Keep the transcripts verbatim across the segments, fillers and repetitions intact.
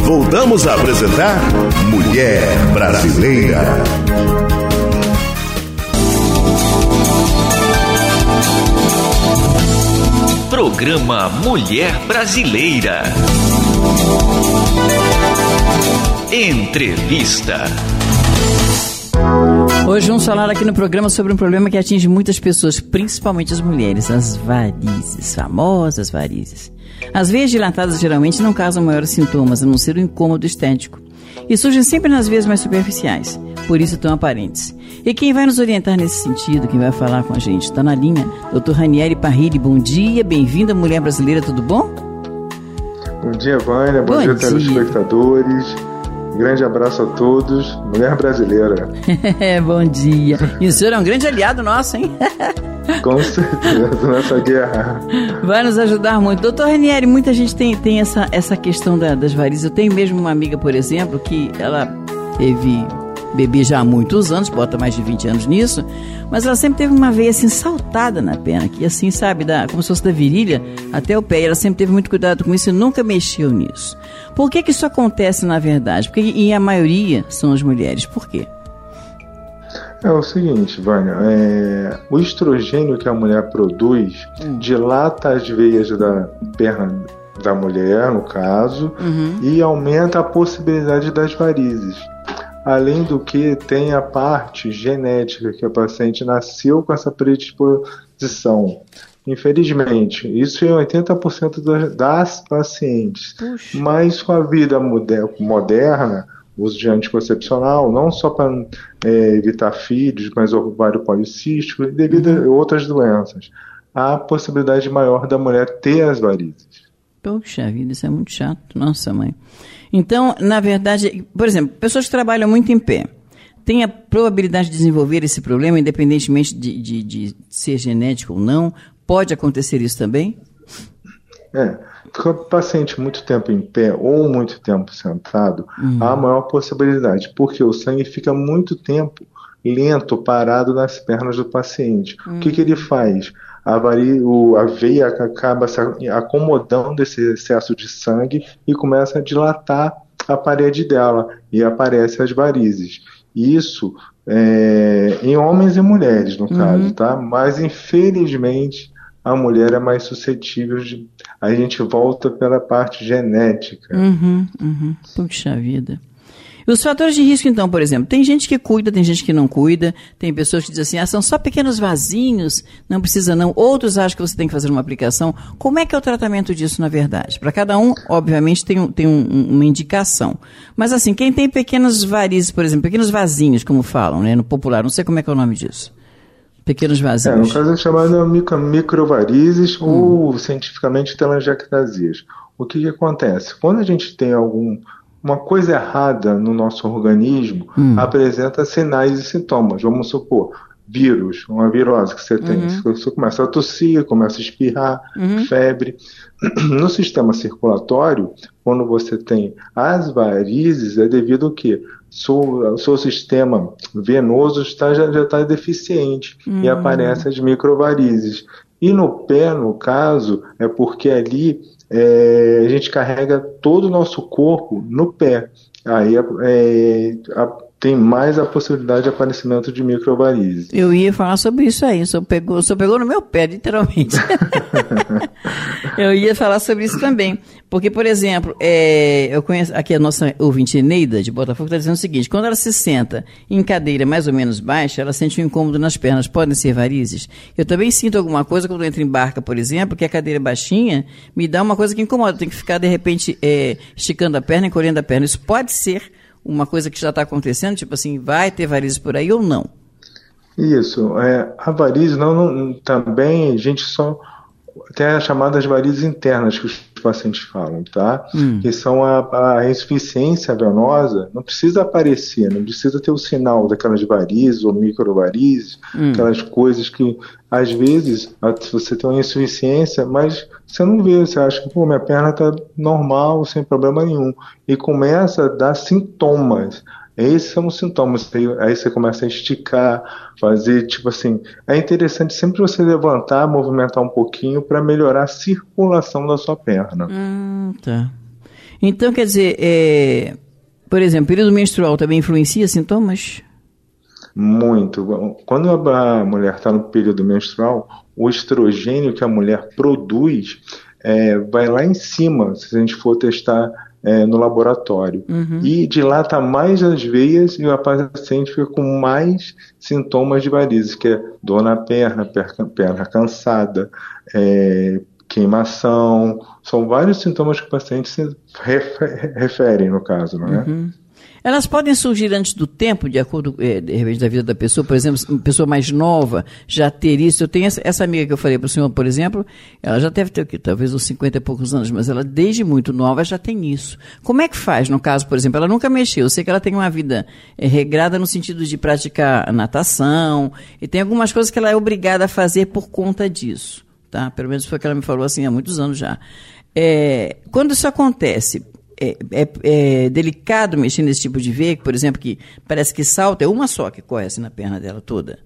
voltamos a apresentar Mulher Brasileira. Programa Mulher Brasileira. Entrevista. Hoje vamos falar aqui no programa sobre um problema que atinge muitas pessoas, principalmente as mulheres, as varizes, famosas varizes. As veias dilatadas geralmente não causam maiores sintomas, a não ser o incômodo estético, e surgem sempre nas veias mais superficiais, por isso tão aparentes. E quem vai nos orientar nesse sentido, quem vai falar com a gente, está na linha, doutor Ranieri Parrilli. Bom dia, bem-vinda, Mulher Brasileira, tudo bom? Bom dia, Vânia, bom, bom dia, dia, telespectadores. Grande abraço a todos, Mulher Brasileira. Bom dia. E o senhor é um grande aliado nosso, hein? Com certeza, nessa guerra. Vai nos ajudar muito. Doutor Ranieri, muita gente tem, tem essa, essa questão da, das varizes. Eu tenho mesmo uma amiga, por exemplo, que ela teve bebê já há muitos anos, bota mais de vinte anos nisso, mas ela sempre teve uma veia assim saltada na perna, que assim, sabe, da, como se fosse da virilha até o pé, e ela sempre teve muito cuidado com isso e nunca mexeu nisso. Por que que isso acontece na verdade? Porque e a maioria são as mulheres, por quê? É o seguinte, Vânia, é, o estrogênio que a mulher produz hum. dilata as veias da perna da mulher, no caso, uhum. e aumenta a possibilidade das varizes. Além do que tem a parte genética, que a paciente nasceu com essa predisposição. Infelizmente, isso é oitenta por cento das pacientes. Puxa. Mas com a vida moderna, uso de anticoncepcional, não só para é, evitar filhos, mas ovário policístico, devido uhum. a outras doenças, há a possibilidade maior da mulher ter as varizes. Poxa vida, isso é muito chato. Nossa, mãe. Então, na verdade, por exemplo, pessoas que trabalham muito em pé, têm a probabilidade de desenvolver esse problema, independentemente de, de, de ser genético ou não? Pode acontecer isso também? É, com o paciente muito tempo em pé ou muito tempo sentado, uhum. há a maior possibilidade, porque o sangue fica muito tempo lento, parado nas pernas do paciente. Uhum. O que, que ele faz? A, vari, o, a veia acaba se acomodando esse excesso de sangue e começa a dilatar a parede dela e aparecem as varizes. Isso é, em homens e mulheres, no uhum. caso, tá? Mas infelizmente a mulher é mais suscetível de... A gente volta pela parte genética. Uhum, uhum. Puxa vida. E os fatores de risco, então, por exemplo, tem gente que cuida, tem gente que não cuida, tem pessoas que dizem assim, ah, são só pequenos vasinhos, não precisa não. Outros acham que você tem que fazer uma aplicação. Como é que é o tratamento disso, na verdade? Para cada um, obviamente, tem, um, tem um, uma indicação. Mas assim, quem tem pequenos varizes, por exemplo, pequenos vasinhos, como falam, né, no popular, não sei como é que é o nome disso. Pequenos vasinhos. É, no caso é chamado micro, microvarizes hum. ou, cientificamente, telangiectasias. O que que acontece? Quando a gente tem algum... uma coisa errada no nosso organismo, hum. apresenta sinais e sintomas. Vamos supor, vírus, uma virose que você tem. Uhum. Você começa a tossir, começa a espirrar, uhum. febre. No sistema circulatório, quando você tem as varizes, é devido ao quê? O seu sistema venoso está, já está deficiente uhum. e aparecem as microvarizes. E no pé, no caso, é porque ali... É, a gente carrega todo o nosso corpo no pé. Aí é, a, tem mais a possibilidade de aparecimento de microvarizes. Eu ia falar sobre isso aí, o senhor pegou, o senhor pegou no meu pé, literalmente. Eu ia falar sobre isso também. Porque, por exemplo, é, eu conheço aqui a nossa ouvinte Neida de Botafogo está dizendo o seguinte: quando ela se senta em cadeira mais ou menos baixa, ela sente um incômodo nas pernas. Podem ser varizes? Eu também sinto alguma coisa quando eu entro em barca, por exemplo, que a cadeira baixinha me dá uma coisa que incomoda. Eu tenho que ficar, de repente, é, esticando a perna, encolhendo a perna. Isso pode ser uma coisa que já está acontecendo? Tipo assim, vai ter varizes por aí ou não? Isso. É, a varize não, não, também a gente só... Tem as chamadas varizes internas que os pacientes falam, tá? Hum. Que são a, a insuficiência venosa, não precisa aparecer, não precisa ter o sinal daquelas varizes ou microvarizes, hum. aquelas coisas que, às vezes, você tem uma insuficiência, mas você não vê, você acha que, pô, minha perna tá normal, sem problema nenhum, e começa a dar sintomas. Esses são os sintomas. Aí você começa a esticar, fazer, tipo assim... É interessante sempre você levantar, movimentar um pouquinho para melhorar a circulação da sua perna. Hum, tá. Então, quer dizer, é, por exemplo, período menstrual também influencia sintomas? Muito. Quando a mulher está no período menstrual, o estrogênio que a mulher produz é, vai lá em cima, se a gente for testar é, no laboratório. Uhum. E dilata mais as veias e a paciente fica com mais sintomas de varizes, que é dor na perna, perna, perna cansada, é, queimação. São vários sintomas que o paciente se refere, no caso, não é? Uhum. Elas podem surgir antes do tempo, de acordo é, de repente, da vida da pessoa. Por exemplo, uma pessoa mais nova já ter isso. Eu tenho essa, essa amiga que eu falei para o senhor, por exemplo, ela já deve ter o quê? Talvez uns cinquenta e poucos anos, mas ela desde muito nova já tem isso. Como é que faz, no caso, por exemplo, ela nunca mexeu. Eu sei que ela tem uma vida é, regrada no sentido de praticar natação, e tem algumas coisas que ela é obrigada a fazer por conta disso. Tá? Pelo menos foi o que ela me falou assim há muitos anos já. É, quando isso acontece... É, é, é delicado mexer nesse tipo de veia, por exemplo, que parece que salta, é uma só que corre assim na perna dela toda?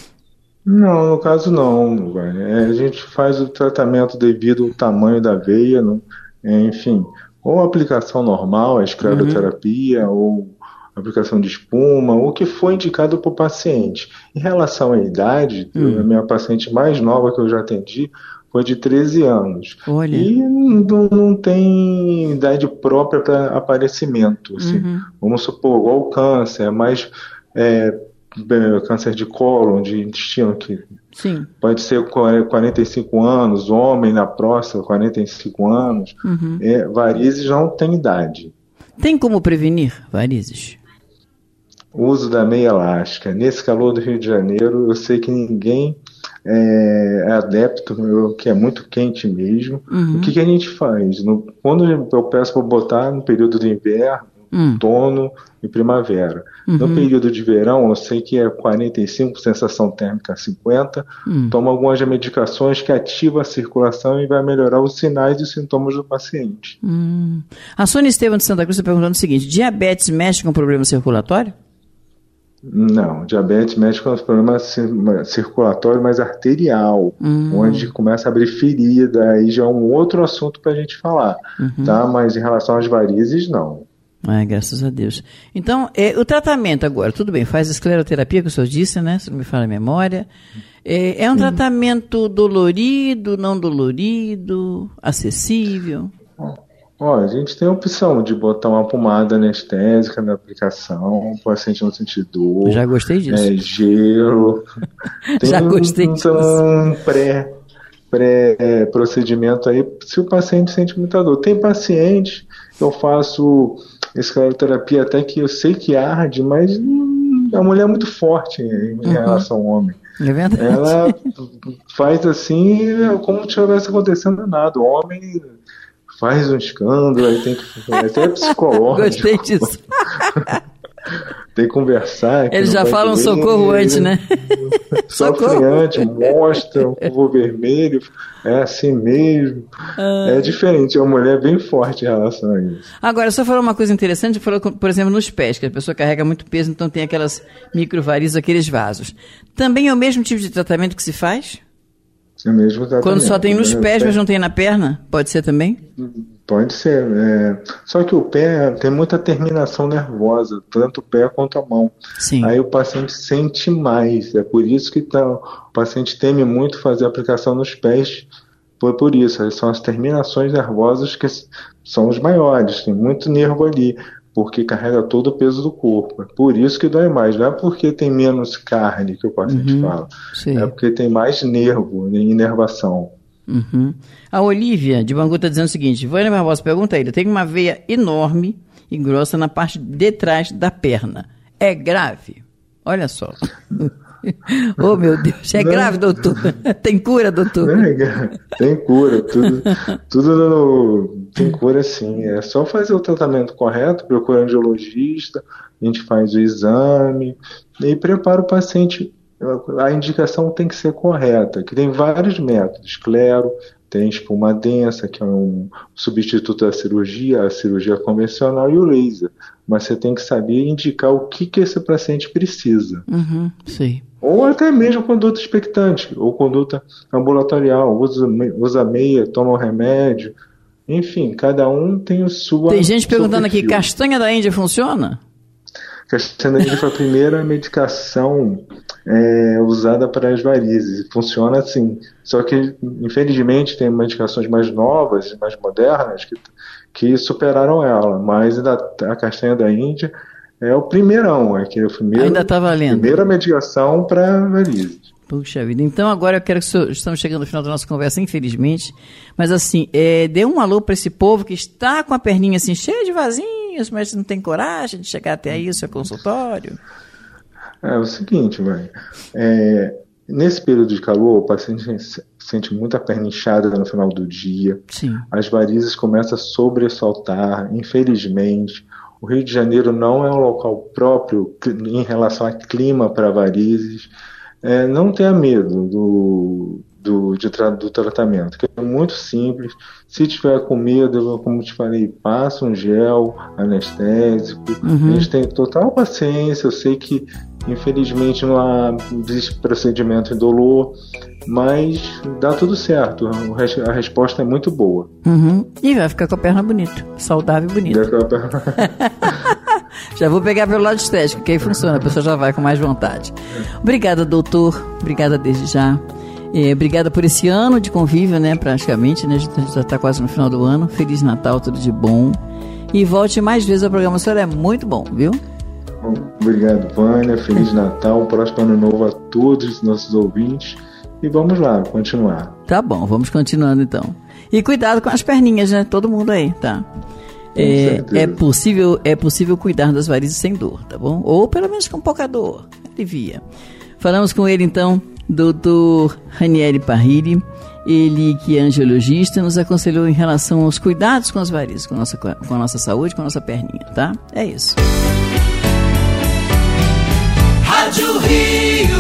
Não, no caso não. É, a gente faz o tratamento devido ao tamanho da veia, não, é, enfim, ou aplicação normal, a escleroterapia, uhum. ou aplicação de espuma, o que for indicado para o paciente. Em relação à idade, uhum. a minha paciente mais nova que eu já atendi foi de treze anos. Olha. E não, não tem idade própria para aparecimento. Assim. Uhum. Vamos supor, igual o câncer, mas é, câncer de cólon, de intestino, que Sim. pode ser quarenta e cinco anos, homem na próstata, quarenta e cinco anos. Uhum. É, varizes não tem idade. Tem como prevenir varizes? O uso da meia elástica. Nesse calor do Rio de Janeiro, eu sei que ninguém é, é adepto, eu, que é muito quente mesmo. Uhum. O que, que a gente faz? No, quando eu peço para botar no período do inverno, uhum. outono e primavera. Uhum. No período de verão, eu sei que é quarenta e cinco, sensação térmica cinquenta. Uhum. Toma algumas medicações que ativam a circulação e vai melhorar os sinais e sintomas do paciente. Uhum. A Sônia Estevam de Santa Cruz está perguntando o seguinte: diabetes mexe com problema circulatório? Não, diabetes mexe com os problemas circulatórios, mas arterial, uhum. onde começa a abrir ferida, aí já é um outro assunto para a gente falar, uhum. tá? Mas em relação às varizes, não. Ai, graças a Deus. Então, é, o tratamento agora, tudo bem, faz escleroterapia, que o senhor disse, né? Se não me falha a memória. É, é um uhum. tratamento dolorido, não dolorido, acessível? Ó, a gente tem a opção de botar uma pomada anestésica na aplicação, o paciente não sentir dor. Já gostei disso. É, gelo. Tem Já gostei um, disso. Um pré, pré procedimento aí, se o paciente sente muita dor. Tem paciente que eu faço escleroterapia até que eu sei que arde, mas hum, a mulher é muito forte em uhum. relação ao homem. É verdade. Ela faz assim como se não tivesse acontecendo nada. O homem faz um escândalo, aí tem que. Até é psicológico. Gostei disso. Tem que conversar. Eles já falam ver, socorro antes, né? Sofre antes, mostra o povo vermelho, é assim mesmo. Ah. É diferente, é uma mulher bem forte em relação a isso. Agora, só falou uma coisa interessante, falou, por exemplo, nos pés, que a pessoa carrega muito peso, então tem aquelas microvarizes, aqueles vasos. Também é o mesmo tipo de tratamento que se faz? É mesmo tratamento. Quando só tem nos pés, mas não tem na perna? Pode ser também? Pode ser. É... Só que o pé tem muita terminação nervosa, tanto o pé quanto a mão. Sim. Aí o paciente sente mais. É por isso que tá... o paciente teme muito fazer a aplicação nos pés. Foi por isso. São as terminações nervosas que são os maiores. Tem muito nervo ali, porque carrega todo o peso do corpo. É por isso que dói mais. Não é porque tem menos carne que o paciente uhum. fala. Sim. É porque tem mais nervo, inervação. Uhum. A Olívia de Bangu está dizendo o seguinte: Vânia Barbosa pergunta a ele: tem uma veia enorme e grossa na parte de trás da perna. É grave? Olha só. Oh, meu Deus. É não, grave, doutor? Tem cura, doutor? É, tem cura. Tudo, tudo no, tem cura, sim. É só fazer o tratamento correto, procura um angiologista, a gente faz o exame e prepara o paciente. A indicação tem que ser correta, que tem vários métodos. Esclero, tem espuma densa, que é um substituto da cirurgia, a cirurgia convencional, e o laser. Mas você tem que saber indicar o que, que esse paciente precisa. Uhum, sim. Ou até mesmo conduta expectante, ou conduta ambulatorial, usa, usa meia, toma o remédio. Enfim, cada um tem o sua. Tem gente perguntando aqui, castanha da Índia funciona? Castanha da Índia foi a primeira medicação é, usada para as varizes. Funciona assim. Só que, infelizmente, tem medicações mais novas, mais modernas, que, que superaram ela. Mas ainda a castanha da Índia é o primeirão. É que é o primeiro, ainda está valendo. Primeira medicação para varizes. Puxa vida. Então agora eu quero que o senhor, estamos chegando ao final da nossa conversa, infelizmente, mas assim, é, dê um alô para esse povo que está com a perninha assim cheia de vasinhos, mas não tem coragem de chegar até aí o seu consultório. É, é o seguinte, vai. É, nesse período de calor, o paciente sente muita perna inchada no final do dia. Sim. As varizes começam a sobressaltar, infelizmente. O Rio de Janeiro não é um local próprio em relação a clima para varizes. É, não tenha medo do, do, de tra- do tratamento, que é muito simples. Se tiver com medo, como te falei, passa um gel anestésico. Uhum. A gente tem total paciência. Eu sei que, infelizmente, não há procedimento indolor, mas dá tudo certo. A resposta é muito boa. Uhum. E vai ficar com a perna bonita, saudável e bonita. Vai ficar com a perna... Já vou pegar pelo lado estético, que aí funciona, a pessoa já vai com mais vontade. Obrigada, doutor. Obrigada desde já. É, obrigada por esse ano de convívio, né? Praticamente, né? A gente já está quase no final do ano. Feliz Natal, tudo de bom. E volte mais vezes ao programa. O senhor é muito bom, viu? Obrigado, Vânia. Feliz Natal. Próximo ano novo a todos os nossos ouvintes. E vamos lá, continuar. Tá bom, vamos continuando então. E cuidado com as perninhas, né? Todo mundo aí, tá? É, é, possível, é possível cuidar das varizes sem dor, tá bom? Ou pelo menos com pouca dor, alivia. Falamos com ele então, doutor Ranieri Parrilli, ele que é angiologista, nos aconselhou em relação aos cuidados com as varizes, com a nossa, com a nossa saúde, com a nossa perninha, tá? É isso. Rádio Rio